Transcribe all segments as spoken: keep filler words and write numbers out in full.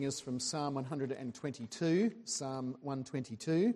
Is from Psalm one twenty-two, Psalm one twenty-two.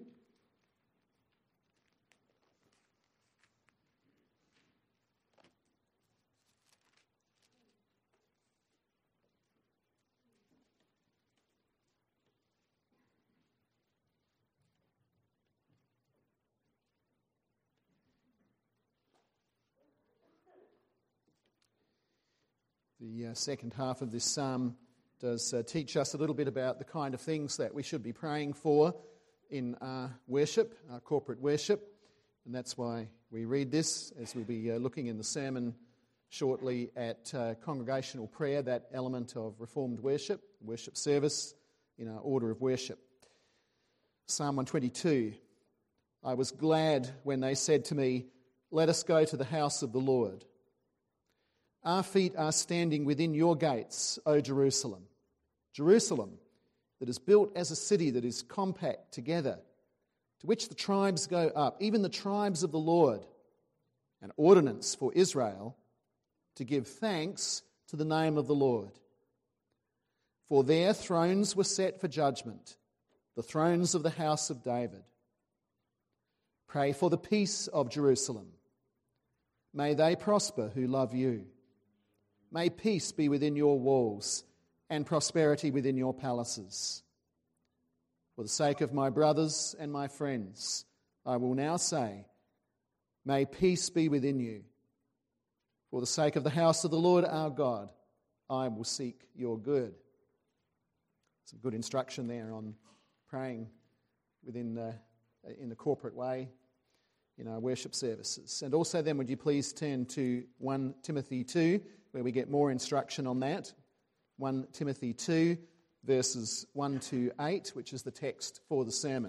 The uh, second half of this psalm does uh, teach us a little bit about the kind of things that we should be praying for in our worship, our corporate worship. And that's why we read this, as we'll be uh, looking in the sermon shortly at uh, congregational prayer, that element of Reformed worship, worship service in our order of worship. Psalm one twenty-two, I was glad when they said to me, let us go to the house of the Lord. Our feet are standing within your gates, O Jerusalem. Jerusalem, that is built as a city that is compact together, to which the tribes go up, even the tribes of the Lord, an ordinance for Israel to give thanks to the name of the Lord. For their thrones were set for judgment, the thrones of the house of David. Pray for the peace of Jerusalem. May they prosper who love you. May peace be within your walls and prosperity within your palaces. For the sake of my brothers and my friends, I will now say, may peace be within you. For the sake of the house of the Lord our God, I will seek your good. Some good instruction there on praying within the, in the corporate way in our worship services. And also then, would you please turn to First Timothy two, where we get more instruction on that. First Timothy two, verses one to eight, which is the text for the sermon.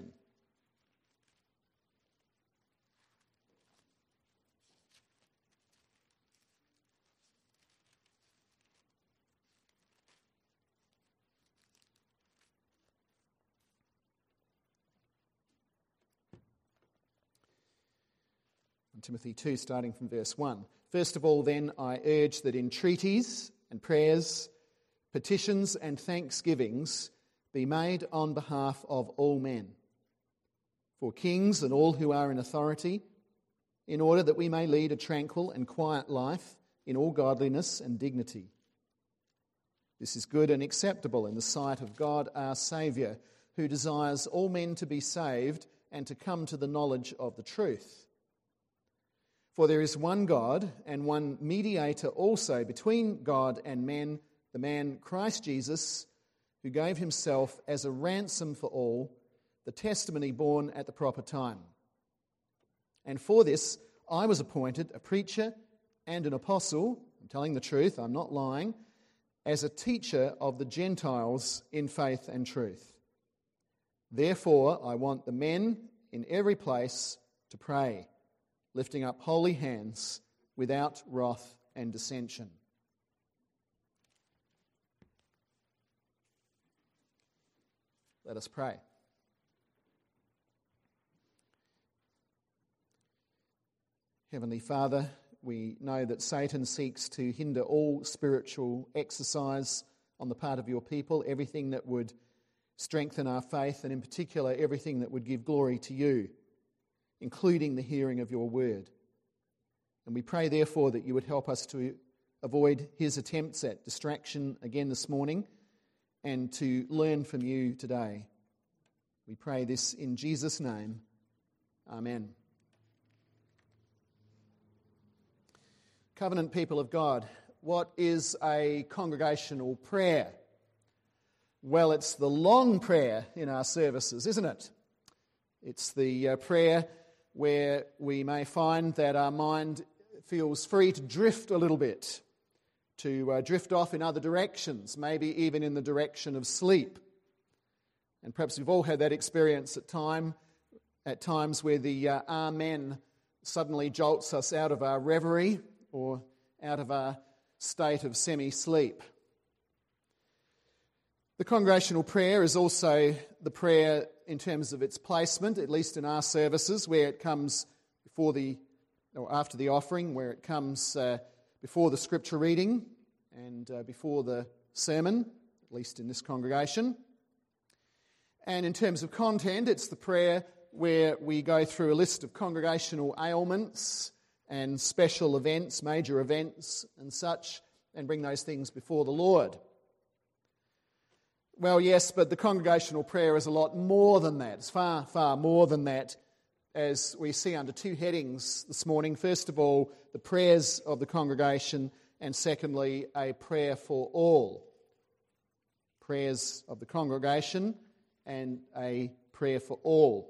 First Timothy two, starting from verse one. First of all, then, I urge that entreaties and prayers, petitions and thanksgivings be made on behalf of all men, for kings and all who are in authority, in order that we may lead a tranquil and quiet life in all godliness and dignity. This is good and acceptable in the sight of God our Saviour, who desires all men to be saved and to come to the knowledge of the truth. For there is one God and one mediator also between God and men, the man Christ Jesus, who gave himself as a ransom for all, the testimony born at the proper time. And for this I was appointed a preacher and an apostle, I'm telling the truth, I'm not lying, as a teacher of the Gentiles in faith and truth. Therefore I want the men in every place to pray, lifting up holy hands without wrath and dissension. Let us pray. Heavenly Father, we know that Satan seeks to hinder all spiritual exercise on the part of your people, everything that would strengthen our faith, and in particular everything that would give glory to you, including the hearing of your word. And we pray, therefore, that you would help us to avoid his attempts at distraction again this morning and to learn from you today. We pray this in Jesus' name. Amen. Covenant people of God, what is a congregational prayer? Well, it's the long prayer in our services, isn't it? It's the uh, prayer where we may find that our mind feels free to drift a little bit, to uh, drift off in other directions, maybe even in the direction of sleep. And perhaps we've all had that experience at time, at times where the uh, Amen suddenly jolts us out of our reverie or out of our state of semi-sleep. The congregational prayer is also the prayer in terms of its placement, at least in our services, where it comes before the, or after the offering, where it comes uh, before the scripture reading and uh, before the sermon, at least in this congregation. And in terms of content, it's the prayer where we go through a list of congregational ailments and special events, major events and such, and bring those things before the Lord. Well, yes, but the congregational prayer is a lot more than that. It's far, far more than that, as we see under two headings this morning. First of all, the prayers of the congregation, and secondly, a prayer for all. Prayers of the congregation and a prayer for all.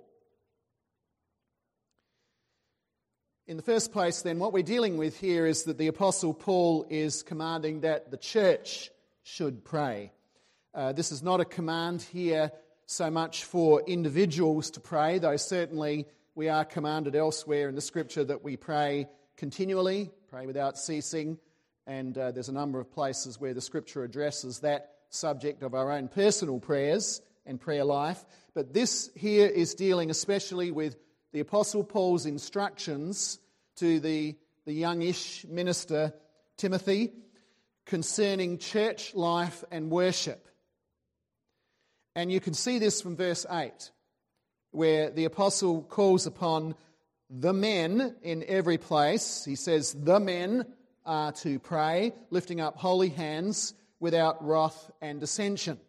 In the first place, then, what we're dealing with here is that the Apostle Paul is commanding that the church should pray. Uh, this is not a command here so much for individuals to pray, though certainly we are commanded elsewhere in the Scripture that we pray continually, pray without ceasing, and uh, there's a number of places where the Scripture addresses that subject of our own personal prayers and prayer life. But this here is dealing especially with the Apostle Paul's instructions to the, the youngish minister Timothy concerning church life and worship. And you can see this from verse eight, where the apostle calls upon the men in every place. He says, the men are to pray, lifting up holy hands without wrath and dissension.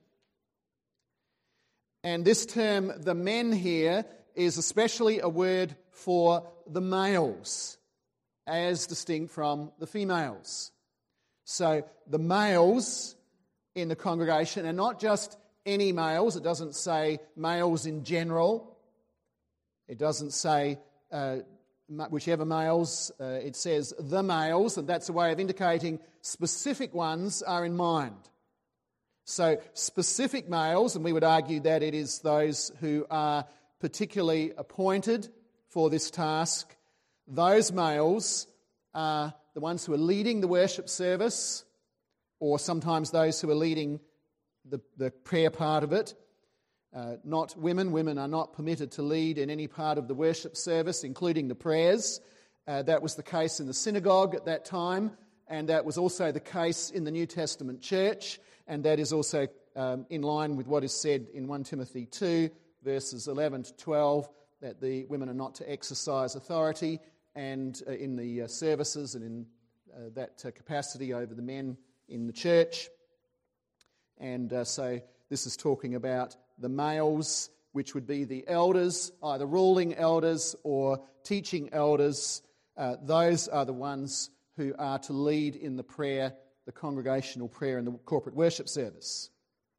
And this term, the men here, is especially a word for the males, as distinct from the females. So the males in the congregation, and not just any males. It doesn't say males in general. It doesn't say uh, whichever males. Uh, it says the males, and that's a way of indicating specific ones are in mind. So specific males, and we would argue that it is those who are particularly appointed for this task. Those males are the ones who are leading the worship service, or sometimes those who are leading The, the prayer part of it. Uh, not women. Women are not permitted to lead in any part of the worship service, including the prayers. Uh, that was the case in the synagogue at that time, and that was also the case in the New Testament church, and that is also um, in line with what is said in First Timothy two, verses eleven to twelve, that the women are not to exercise authority and uh, in the uh, services and in uh, that uh, capacity over the men in the church. And uh, so this is talking about the males, which would be the elders, either ruling elders or teaching elders. Uh, those are the ones who are to lead in the prayer, the congregational prayer and the corporate worship service.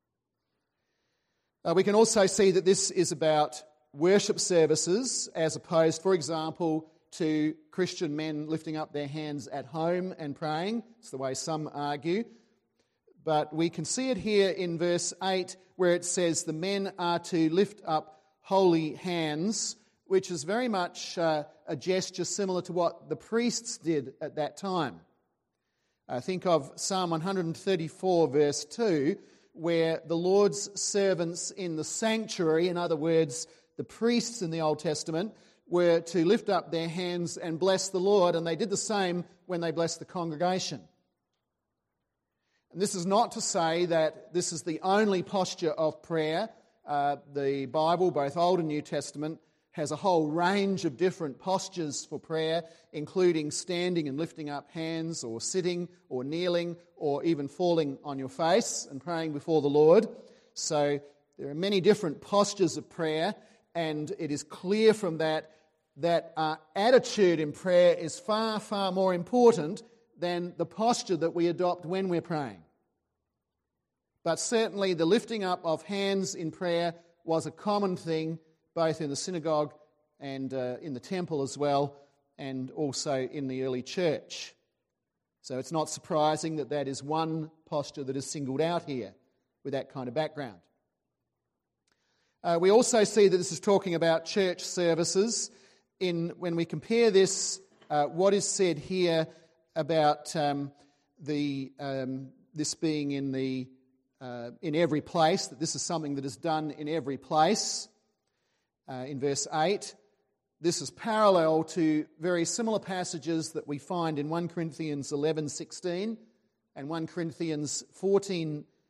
Uh, we can also see that this is about worship services as opposed, for example, to Christian men lifting up their hands at home and praying. It's the way some argue. But we can see it here in verse eight where it says the men are to lift up holy hands, which is very much uh, a gesture similar to what the priests did at that time. I think of Psalm one thirty-four verse two, where the Lord's servants in the sanctuary, in other words, the priests in the Old Testament, were to lift up their hands and bless the Lord, and they did the same when they blessed the congregation. And this is not to say that this is the only posture of prayer. Uh, the Bible, both Old and New Testament, has a whole range of different postures for prayer, including standing and lifting up hands, or sitting, or kneeling, or even falling on your face and praying before the Lord. So there are many different postures of prayer, and it is clear from that that our attitude in prayer is far, far more important than the posture that we adopt when we're praying. But certainly the lifting up of hands in prayer was a common thing, both in the synagogue and uh, in the temple as well, and also in the early church. So it's not surprising that that is one posture that is singled out here with that kind of background. Uh, we also see that this is talking about church services. In when we compare this, uh, what is said here about um, the um, this being in the uh, in every place, that this is something that is done in every place. Uh, in verse eight, this is parallel to very similar passages that we find in First Corinthians eleven sixteen and First Corinthians fourteen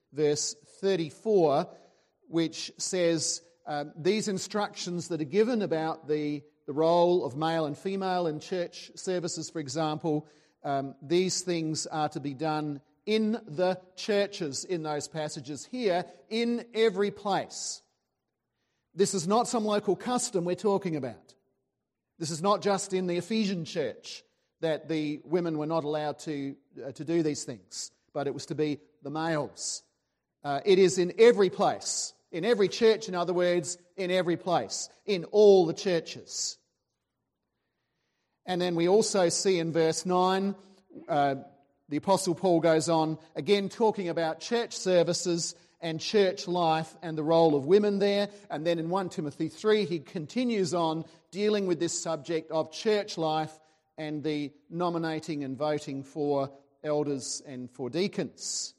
verse thirty-four, which says um, these instructions that are given about the, the role of male and female in church services, for example, um, these things are to be done in the churches in those passages here, in every place. This is not some local custom we're talking about. This is not just in the Ephesian church that the women were not allowed to, uh, to do these things, but it was to be the males. Uh, it is in every place, in every church, in other words, in every place, in all the churches. And then we also see in verse nine, uh, the Apostle Paul goes on, again talking about church services and church life and the role of women there. And then in First Timothy three, he continues on dealing with this subject of church life and the nominating and voting for elders and for deacons.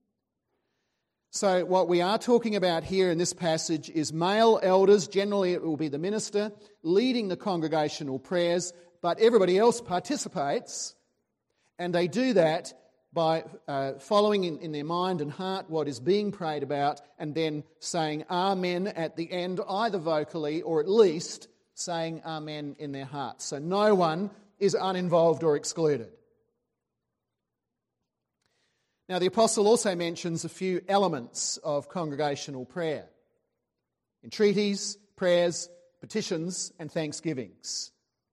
So what we are talking about here in this passage is male elders, generally it will be the minister, leading the congregational prayers, but everybody else participates, and they do that by uh, following in, in their mind and heart what is being prayed about, and then saying amen at the end, either vocally or at least saying amen in their hearts. So no one is uninvolved or excluded. Now the apostle also mentions a few elements of congregational prayer: entreaties, prayers, petitions, and thanksgivings.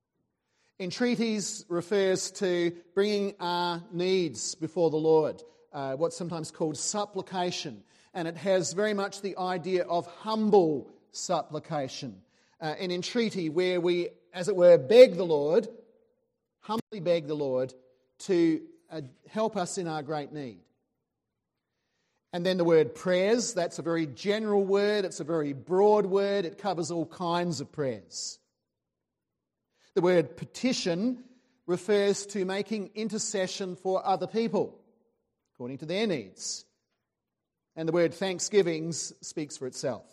Entreaties refers to bringing our needs before the Lord, uh, what's sometimes called supplication, and it has very much the idea of humble supplication. Uh, an entreaty where we, as it were, beg the Lord, humbly beg the Lord to uh, help us in our great need. And then the word prayers, that's a very general word, it's a very broad word, it covers all kinds of prayers. The word petition refers to making intercession for other people, according to their needs. And the word thanksgivings speaks for itself.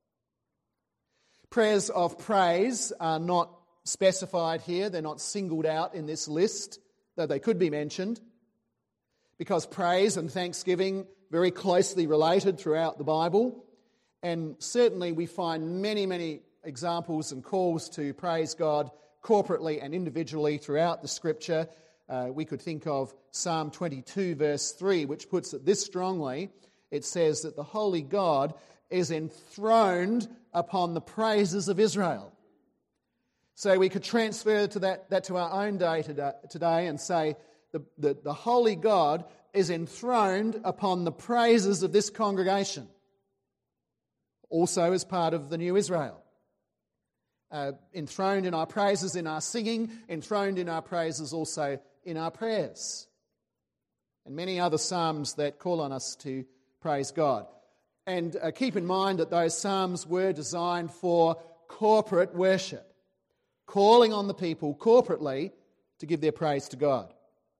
Prayers of praise are not specified here, they're not singled out in this list, though they could be mentioned, because praise and thanksgiving very closely related throughout the Bible, and certainly we find many, many examples and calls to praise God corporately and individually throughout the Scripture. Uh, we could think of Psalm twenty-two verse three, which puts it this strongly. It says that the Holy God is enthroned upon the praises of Israel. So we could transfer to that, that to our own day today and say the, the, the Holy God is enthroned upon the praises of this congregation, also as part of the new Israel. Uh, enthroned in our praises, in our singing, enthroned in our praises also in our prayers. And many other psalms that call on us to praise God. And uh, keep in mind that those psalms were designed for corporate worship, calling on the people corporately to give their praise to God.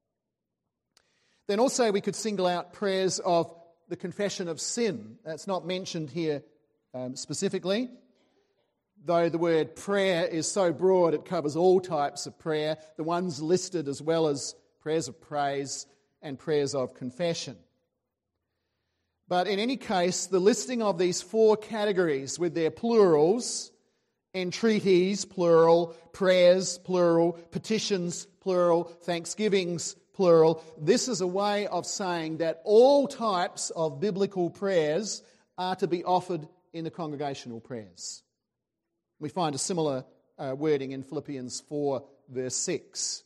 Then also we could single out prayers of the confession of sin. That's not mentioned here um, specifically, though the word prayer is so broad it covers all types of prayer, the ones listed as well as prayers of praise and prayers of confession. But in any case, the listing of these four categories with their plurals, entreaties, plural, prayers, plural, petitions, plural, thanksgivings, plural, this is a way of saying that all types of biblical prayers are to be offered in the congregational prayers. We find a similar uh, wording in Philippians four verse six.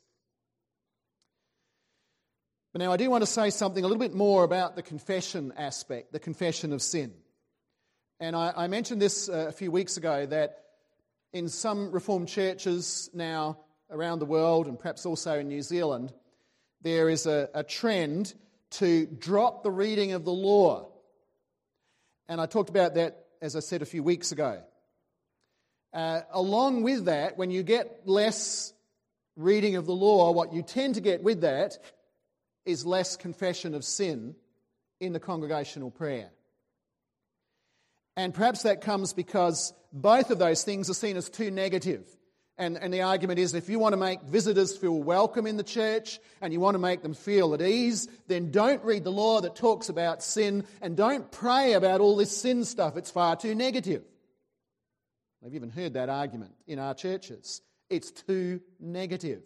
But now I do want to say something a little bit more about the confession aspect, the confession of sin. And I, I mentioned this uh, a few weeks ago, that in some Reformed churches now around the world, and perhaps also in New Zealand, there is a, a trend to drop the reading of the law. And I talked about that, as I said, a few weeks ago. Uh, along with that, when you get less reading of the law, what you tend to get with that is less confession of sin in the congregational prayer. And perhaps that comes because both of those things are seen as too negative. And, and the argument is, if you want to make visitors feel welcome in the church and you want to make them feel at ease, then don't read the law that talks about sin and don't pray about all this sin stuff. It's far too negative. I've even heard that argument in our churches. It's too negative.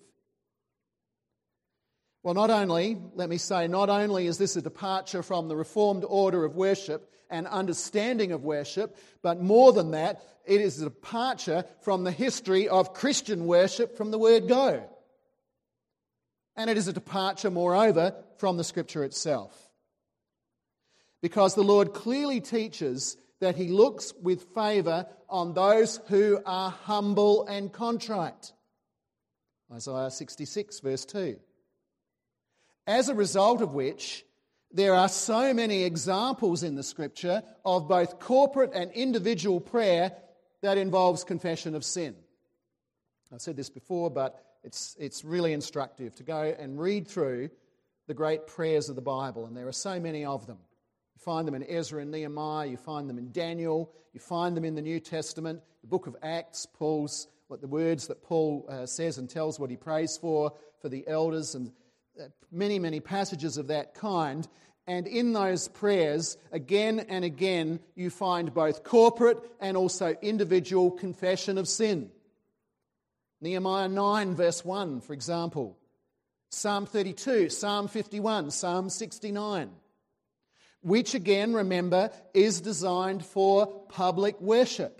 Well, not only, let me say, not only is this a departure from the Reformed order of worship and understanding of worship, but more than that, it is a departure from the history of Christian worship from the word go. And it is a departure, moreover, from the Scripture itself. Because the Lord clearly teaches that He looks with favour on those who are humble and contrite. Isaiah sixty-six, verse two. As a result of which, there are so many examples in the Scripture of both corporate and individual prayer that involves confession of sin. I've said this before, but it's, it's really instructive to go and read through the great prayers of the Bible, and there are so many of them. You find them in Ezra and Nehemiah, you find them in Daniel, you find them in the New Testament, the book of Acts, Paul's, what the words that Paul uh, says and tells what he prays for, for the elders, and uh, many, many passages of that kind. And in those prayers, again and again, you find both corporate and also individual confession of sin. Nehemiah nine, verse one, for example. Psalm thirty-two, Psalm fifty-one, Psalm sixty-nine. Which again, remember, is designed for public worship.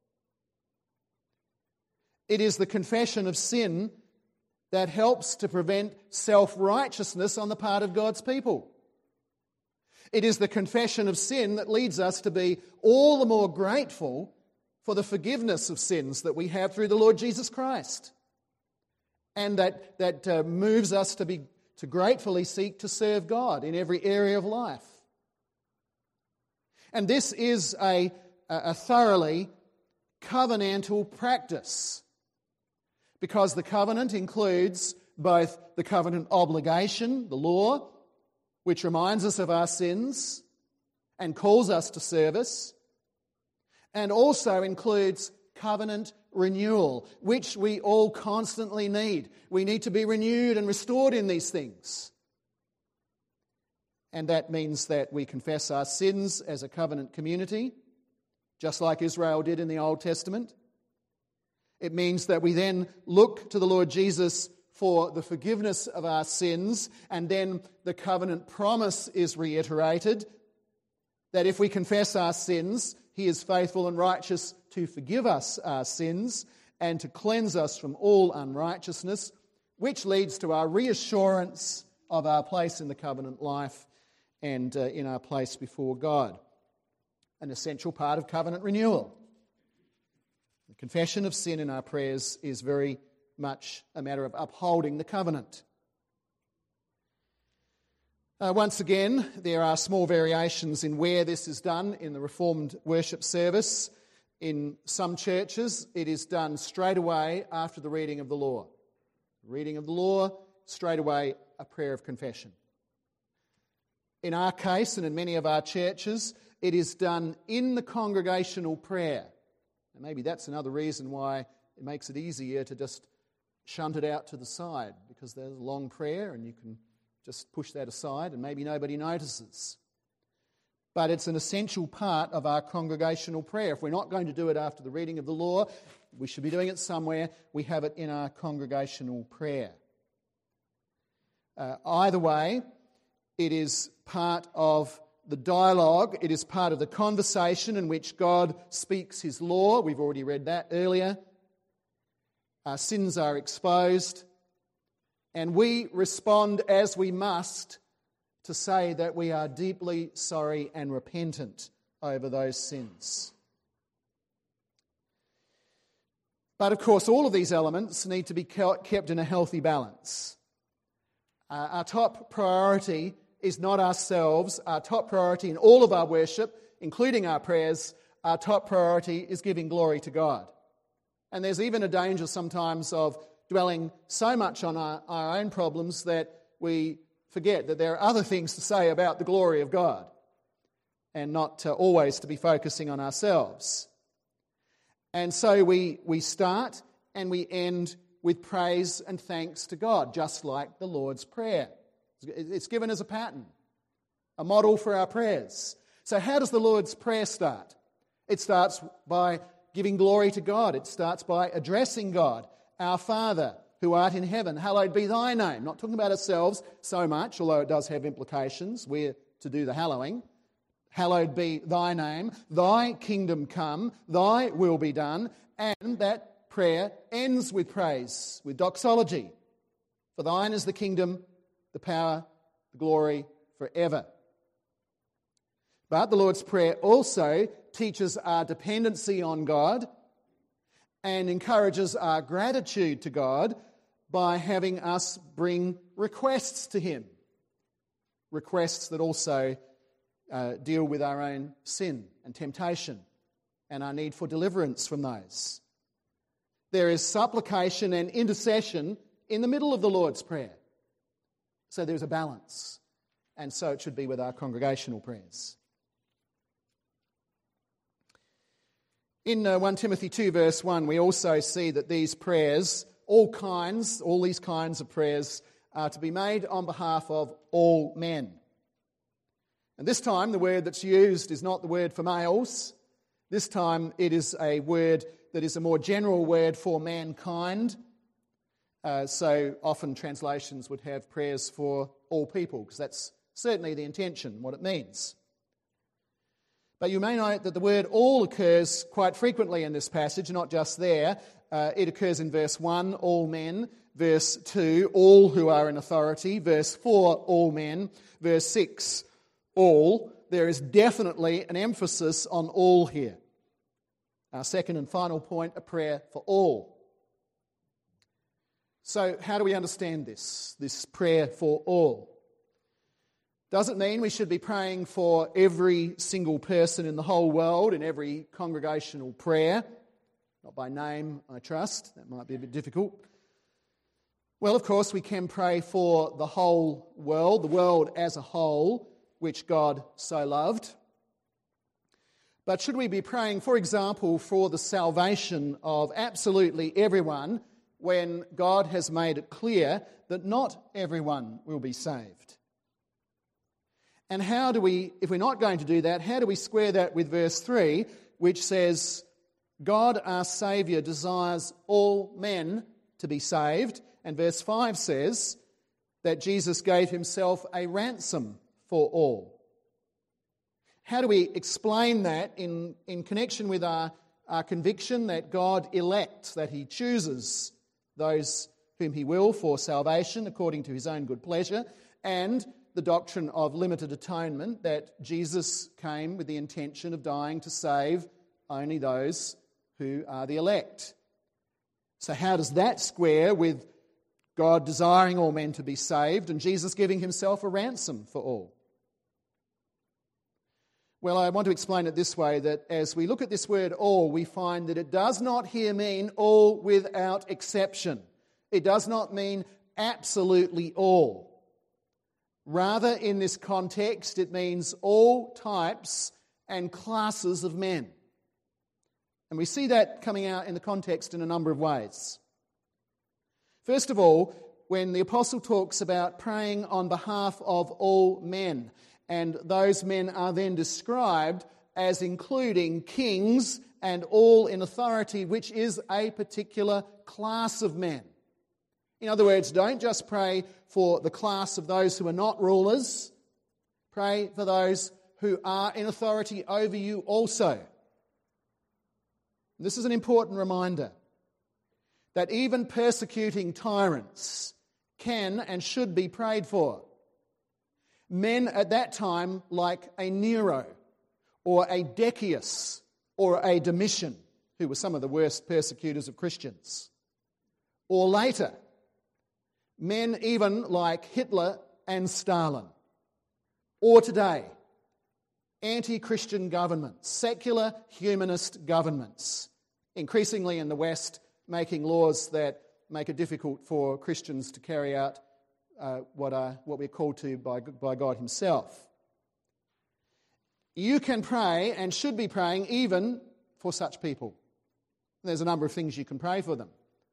It is the confession of sin that helps to prevent self-righteousness on the part of God's people. It is the confession of sin that leads us to be all the more grateful for the forgiveness of sins that we have through the Lord Jesus Christ. And that, that uh, moves us to, be, to gratefully seek to serve God in every area of life. And this is a, a thoroughly covenantal practice, because the covenant includes both the covenant obligation, the law, which reminds us of our sins and calls us to service, and also includes covenant renewal, which we all constantly need. We need to be renewed and restored in these things. And that means that we confess our sins as a covenant community, just like Israel did in the Old Testament. It means that we then look to the Lord Jesus for the forgiveness of our sins, and then the covenant promise is reiterated that if we confess our sins, He is faithful and righteous to forgive us our sins and to cleanse us from all unrighteousness, which leads to our reassurance of our place in the covenant life and uh, in our place before God. An essential part of covenant renewal. The confession of sin in our prayers is very much a matter of upholding the covenant. Uh, once again, there are small variations in where this is done in the Reformed worship service. In some churches, it is done straight away after the reading of the law. Reading of the law, straight away a prayer of confession. In our case, and in many of our churches, it is done in the congregational prayer. And maybe that's another reason why it makes it easier to just shunt it out to the side, because there's a long prayer and you can just push that aside and maybe nobody notices. But it's an essential part of our congregational prayer. If we're not going to do it after the reading of the law, we should be doing it somewhere. We have it in our congregational prayer. Uh, either way, it is part of the dialogue. It is part of the conversation in which God speaks His law. We've already read that earlier. Our sins are exposed, and we respond as we must to say that we are deeply sorry and repentant over those sins. But of course, all of these elements need to be kept in a healthy balance. Uh, our top priority is not ourselves. Our top priority in all of our worship, including our prayers, our top priority is giving glory to God. And there's even a danger sometimes of dwelling so much on our, our own problems that we forget that there are other things to say about the glory of God, and not uh, always to be focusing on ourselves. And so we, we start and we end with praise and thanks to God, just like the Lord's Prayer. It's given as a pattern, a model for our prayers. So how does the Lord's Prayer start? It starts by giving glory to God. It starts by addressing God. Our Father, who art in heaven, hallowed be thy name. Not talking about ourselves so much, although it does have implications. We're to do the hallowing. Hallowed be thy name. Thy kingdom come. Thy will be done. And that prayer ends with praise, with doxology. For thine is the kingdom, the power, the glory forever. But the Lord's Prayer also teaches our dependency on God and encourages our gratitude to God by having us bring requests to Him. Requests that also uh, deal with our own sin and temptation and our need for deliverance from those. There is supplication and intercession in the middle of the Lord's Prayer. So there's a balance. And so it should be with our congregational prayers. In uh, First Timothy two verse one, we also see that these prayers, all kinds, all these kinds of prayers, are to be made on behalf of all men. And this time the word that's used is not the word for males. This time it is a word that is a more general word for mankind. Uh, so often translations would have prayers for all people, because that's certainly the intention, what it means. But you may note that the word all occurs quite frequently in this passage, not just there. Uh, it occurs in verse one, all men. Verse two, all who are in authority. Verse four, all men. Verse six, all. There is definitely an emphasis on all here. Our second and final point, a prayer for all. So how do we understand this, this prayer for all? Does it mean we should be praying for every single person in the whole world in every congregational prayer? Not by name, I trust. That might be a bit difficult. Well, of course, we can pray for the whole world, the world as a whole, which God so loved. But should we be praying, for example, for the salvation of absolutely everyone when God has made it clear that not everyone will be saved? And how do we, if we're not going to do that, how do we square that with verse three, which says, God our Saviour desires all men to be saved, and verse five says that Jesus gave himself a ransom for all. How do we explain that in, in connection with our, our conviction that God elects, that he chooses those whom he will for salvation according to his own good pleasure, and the doctrine of limited atonement, that Jesus came with the intention of dying to save only those who are the elect? So how does that square with God desiring all men to be saved and Jesus giving himself a ransom for all? Well, I want to explain it this way, that as we look at this word all, we find that it does not here mean all without exception. It does not mean absolutely all. Rather, in this context, it means all types and classes of men. And we see that coming out in the context in a number of ways. First of all, when the apostle talks about praying on behalf of all men, and those men are then described as including kings and all in authority, which is a particular class of men. In other words, don't just pray for the class of those who are not rulers. Pray for those who are in authority over you also. This is an important reminder that even persecuting tyrants can and should be prayed for. Men at that time like a Nero or a Decius or a Domitian, who were some of the worst persecutors of Christians. Or later, men even like Hitler and Stalin. Or today, anti-Christian governments, secular humanist governments, increasingly in the West making laws that make it difficult for Christians to carry out uh, what are what we're called to by, by God himself. You can pray and should be praying even for such people. There's a number of things you can pray for them.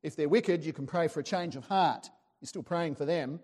If they're wicked, you can pray for a change of heart. You're still praying for them.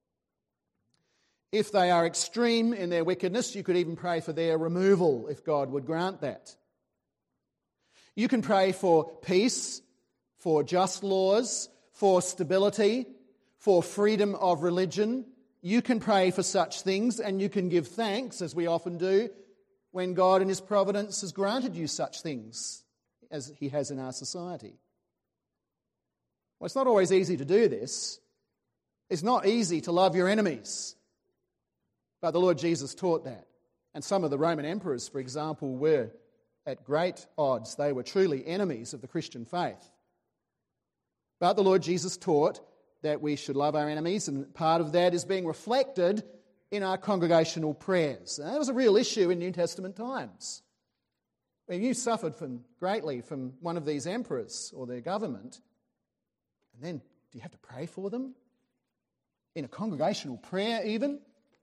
If they are extreme in their wickedness, you could even pray for their removal, if God would grant that. You can pray for peace, for just laws, for stability, for freedom of religion. You can pray for such things, and you can give thanks, as we often do, when God in His providence has granted you such things, as He has in our society. Well, it's not always easy to do this. It's not easy to love your enemies. But the Lord Jesus taught that. And some of the Roman emperors, for example, were at great odds. They were truly enemies of the Christian faith. But the Lord Jesus taught that we should love our enemies, and part of that is being reflected in our congregational prayers. And that was a real issue in New Testament times. When you suffered from, greatly from one of these emperors or their government, and then do you have to pray for them? In a congregational prayer even?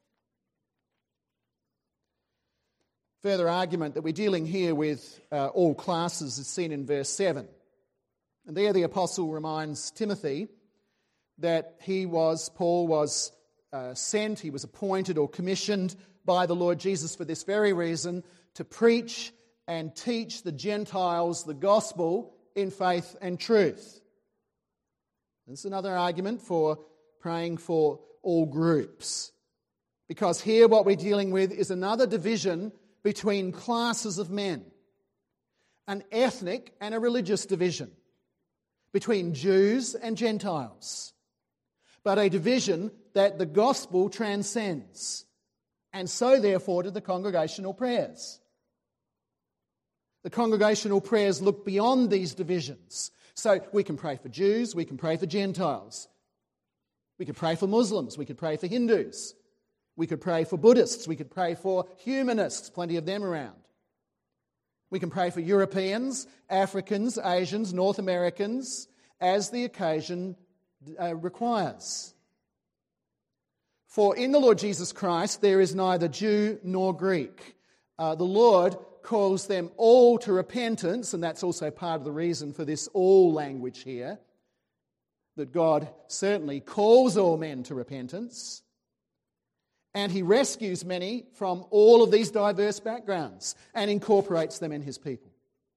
Further argument that we're dealing here with uh, all classes is seen in verse seven. And there the apostle reminds Timothy that he was, Paul was uh, sent, he was appointed or commissioned by the Lord Jesus for this very reason, to preach and teach the Gentiles the gospel in faith and truth. This is another argument for praying for all groups. Because here what we're dealing with is another division between classes of men, an ethnic and a religious division, between Jews and Gentiles, but a division that the gospel transcends, and so therefore do the congregational prayers. The congregational prayers look beyond these divisions. So we can pray for Jews, we can pray for Gentiles, we could pray for Muslims, we could pray for Hindus, we could pray for Buddhists, we could pray for humanists, plenty of them around. We can pray for Europeans, Africans, Asians, North Americans, as the occasion uh, requires. For in the Lord Jesus Christ there is neither Jew nor Greek. Uh, the Lord calls them all to repentance, and that's also part of the reason for this all language here, that God certainly calls all men to repentance. And He rescues many from all of these diverse backgrounds and incorporates them in His people.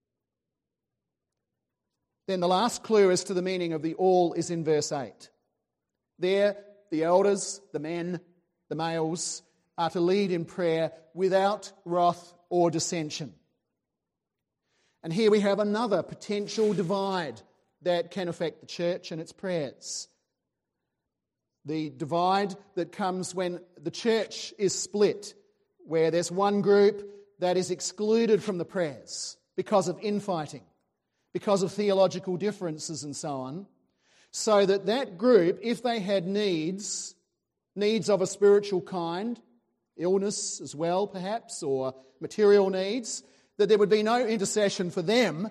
Then the last clue as to the meaning of the all is in verse eight. There, the elders, the men, the males, are to lead in prayer without wrath or dissension. And here we have another potential divide that can affect the church and its prayers. The divide that comes when the church is split, where there's one group that is excluded from the prayers because of infighting, because of theological differences and so on, so that that group, if they had needs, needs of a spiritual kind, illness as well perhaps, or material needs, that there would be no intercession for them.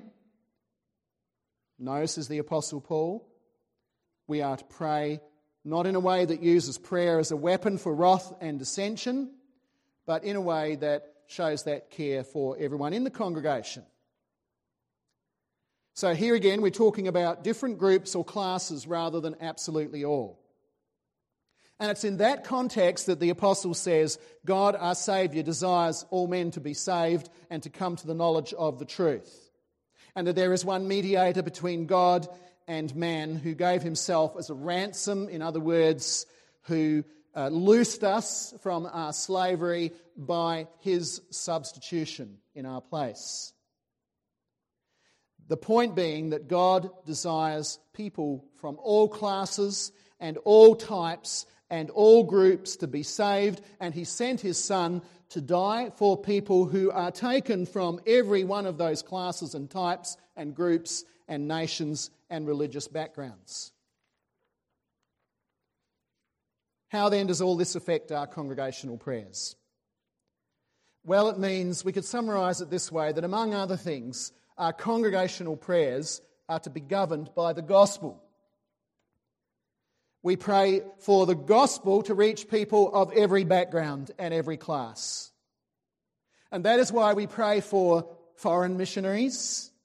No, says the Apostle Paul, we are to pray not in a way that uses prayer as a weapon for wrath and dissension, but in a way that shows that care for everyone in the congregation. So here again, we're talking about different groups or classes rather than absolutely all. And it's in that context that the apostle says, God our Saviour desires all men to be saved and to come to the knowledge of the truth. And that there is one mediator between God and man who gave Himself as a ransom, in other words, who uh, loosed us from our slavery by His substitution in our place. The point being that God desires people from all classes and all types and all groups to be saved, and He sent His Son to die for people who are taken from every one of those classes and types and groups and nations and religious backgrounds. How then does all this affect our congregational prayers? Well, it means, we could summarise it this way, that among other things, our congregational prayers are to be governed by the gospel. We pray for the gospel to reach people of every background and every class. And that is why we pray for foreign missionaries,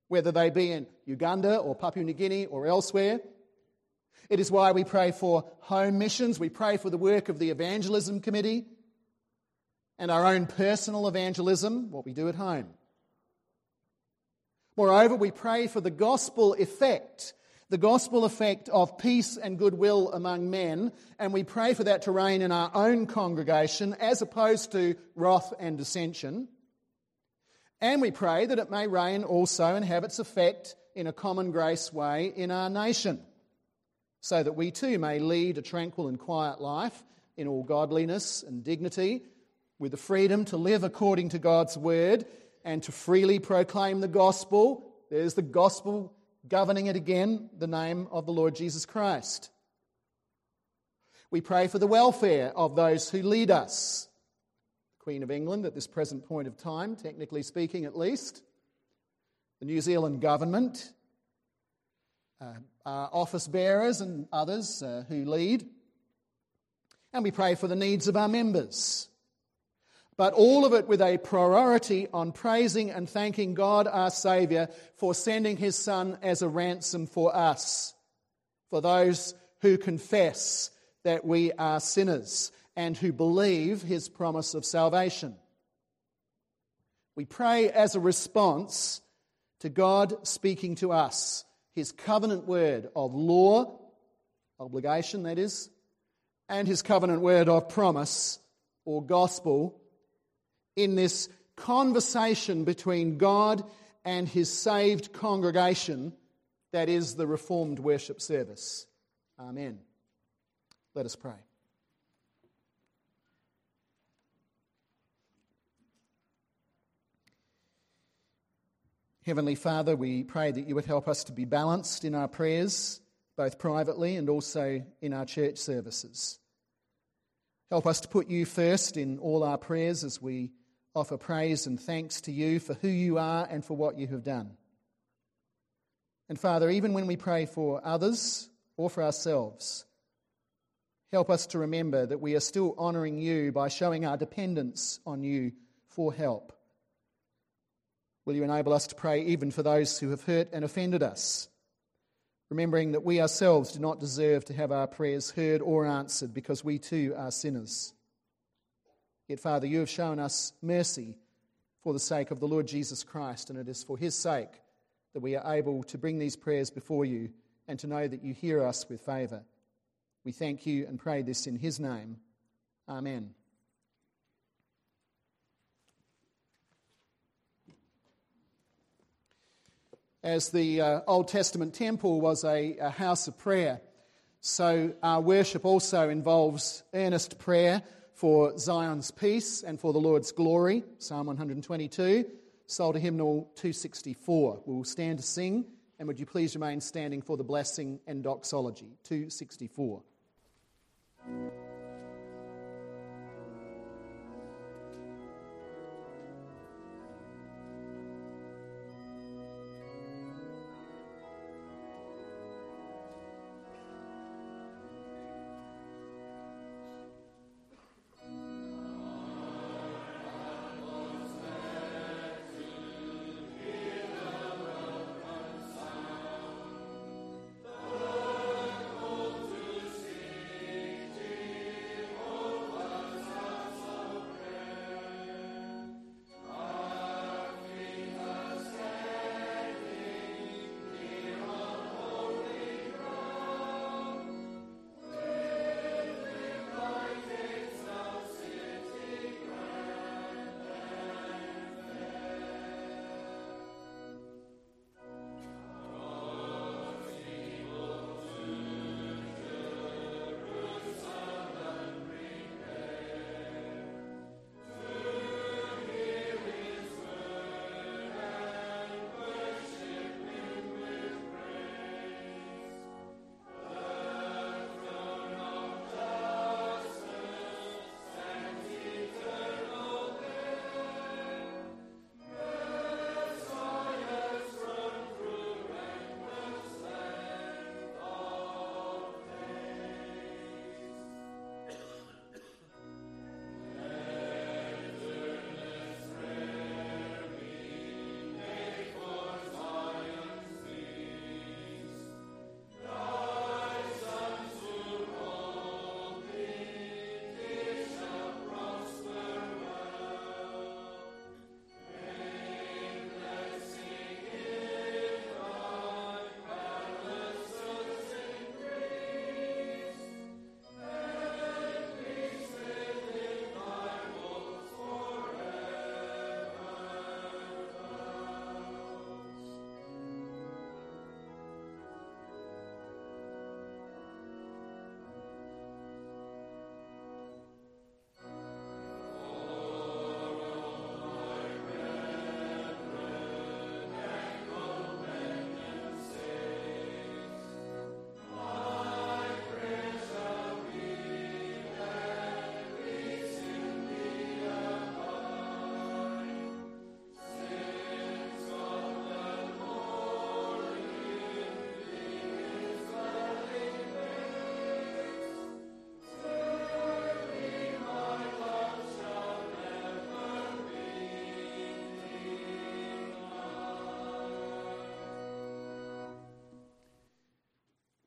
whether they be in Uganda or Papua New Guinea or elsewhere. It is why we pray for home missions. We pray for the work of the evangelism committee and our own personal evangelism, what we do at home. Moreover, we pray for the gospel effect, the gospel effect of peace and goodwill among men, and we pray for that to reign in our own congregation as opposed to wrath and dissension. And we pray that it may reign also and have its effect in a common grace way in our nation, so that we too may lead a tranquil and quiet life in all godliness and dignity, with the freedom to live according to God's word and to freely proclaim the gospel. There's the gospel governing it again, the name of the Lord Jesus Christ. We pray for the welfare of those who lead us. The Queen of England at this present point of time, technically speaking at least, the New Zealand government, uh, our office bearers and others uh, who lead. And we pray for the needs of our members. But all of it with a priority on praising and thanking God our Saviour for sending His Son as a ransom for us, for those who confess that we are sinners and who believe His promise of salvation. We pray as a response to God speaking to us, His covenant word of law, obligation that is, and His covenant word of promise or gospel, in this conversation between God and His saved congregation that is the Reformed worship service. Amen. Let us pray. Heavenly Father, we pray that you would help us to be balanced in our prayers, both privately and also in our church services. Help us to put you first in all our prayers as we offer praise and thanks to you for who you are and for what you have done. And Father, even when we pray for others or for ourselves, help us to remember that we are still honouring you by showing our dependence on you for help. Will you enable us to pray even for those who have hurt and offended us, remembering that we ourselves do not deserve to have our prayers heard or answered because we too are sinners. Yet, Father, you have shown us mercy for the sake of the Lord Jesus Christ, and it is for his sake that we are able to bring these prayers before you and to know that you hear us with favour. We thank you and pray this in his name. Amen. As the uh, Old Testament temple was a, a house of prayer, so our worship also involves earnest prayer for Zion's peace and for the Lord's glory. Psalm one hundred twenty-two, Psalter Hymnal two sixty-four. We'll stand to sing, and would you please remain standing for the blessing and doxology, two sixty-four.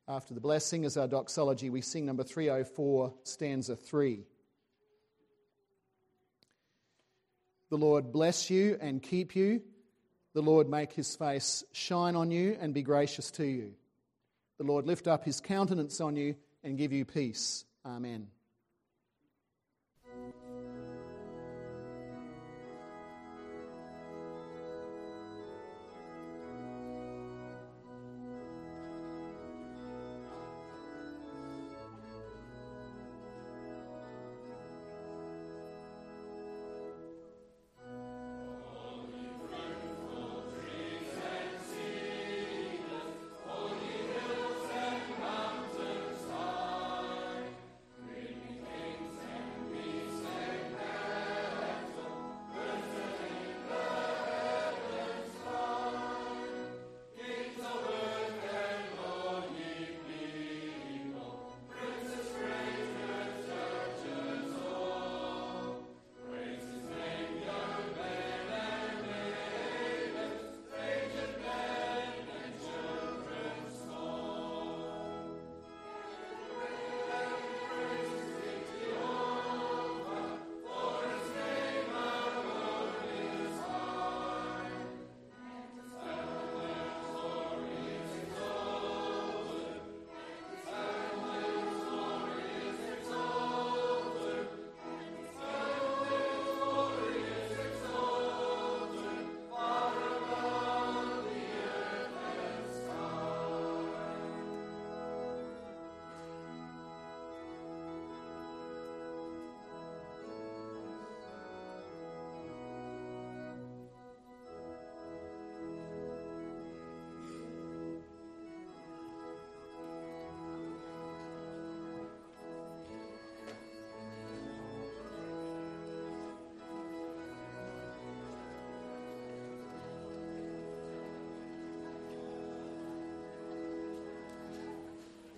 After the blessing, as our doxology, we sing number three oh four, stanza three. The Lord bless you and keep you. The Lord make his face shine on you and be gracious to you. The Lord lift up his countenance on you and give you peace. Amen.